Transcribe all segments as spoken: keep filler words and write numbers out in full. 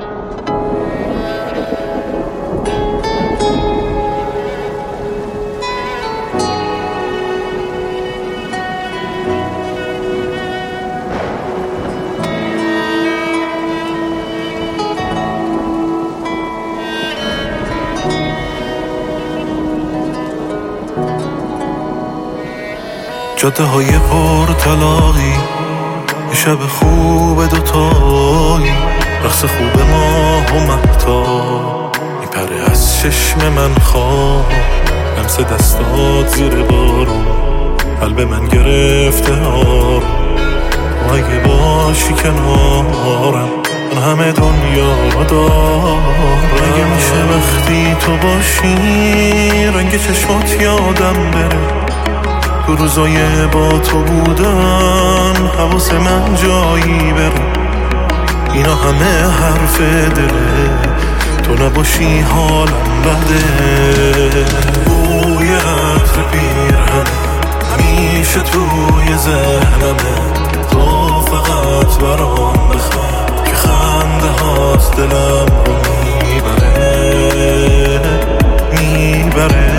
جاده های پر طلاقی، یه شب خوب دوتایی، رقص خوب ماه و مهتاب میپره از چشم من خواب، لمس دستات زیر بارون قلب من گرفته آروم. تو اگه باشی کنارم من همه دنیا رو دارم. اگه میشه وقتی تو باشی رنگ چشمات یادم بره، تو روزای با تو بودن حواس من جایی بره. اینا همه حرف دله، تو نباشی حالم بده. بوی عطر پیرهن همیشه توی ذهنمه، تو فقط برام بخواه که خنده هات دلم رو میبره میبره.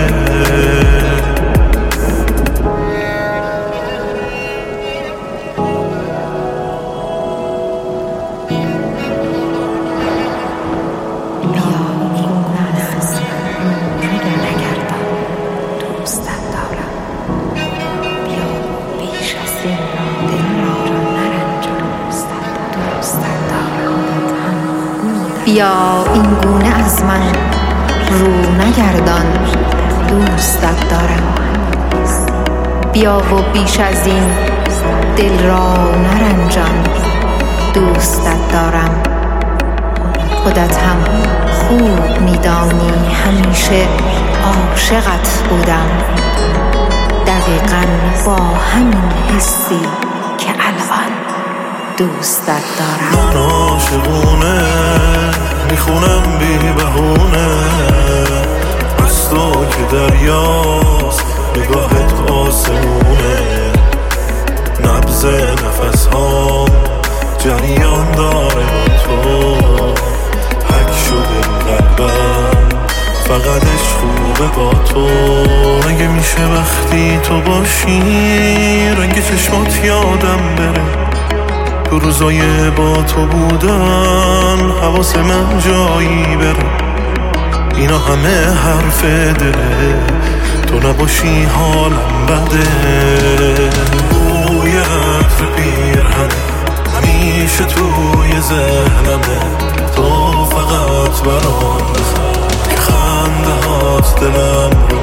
بیا این گونه از من رو نگردان، دوستت دارم. بیا و بیش از این دل را نرنجان، دوستت دارم. خودت هم خوب میدانی همیشه عاشقت بودم، دقیقاً با همین حسی که الان دوستت دارم. من عاشقونه میخونم بی بهونه، از تو که دریاست نگاهت آسمونه. نبض نفس ها جریان داره با تو، حک شده قلبم فقطش خوبه با تو. اگه میشه وقتی تو باشی رنگ چشمات یادم بره، تو روزای با تو بودن حواس من جایی بره. اینا همه حرف دله، تو نباشی حالم بده. بوی عطر پیرهن همیشه توی ذهنمه، تو فقط برام بخواه که خنده هات دلم رو